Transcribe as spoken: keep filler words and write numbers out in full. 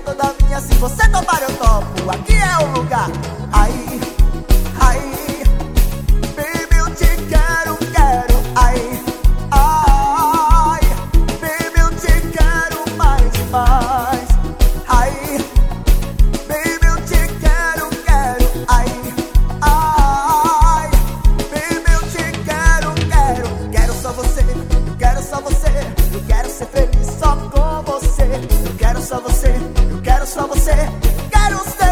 toda minha. Se você topar eu topo, aqui é o lugar. Aí, aí, baby, eu te quero, quero. Aí, ai, baby, eu te quero mais e mais. Aí, baby, eu te quero, quero. Aí, ai, baby, eu te quero, quero. Quero só você, eu quero só você. Eu quero ser feliz só com você. Eu quero só você, eu quero só você. Quero ser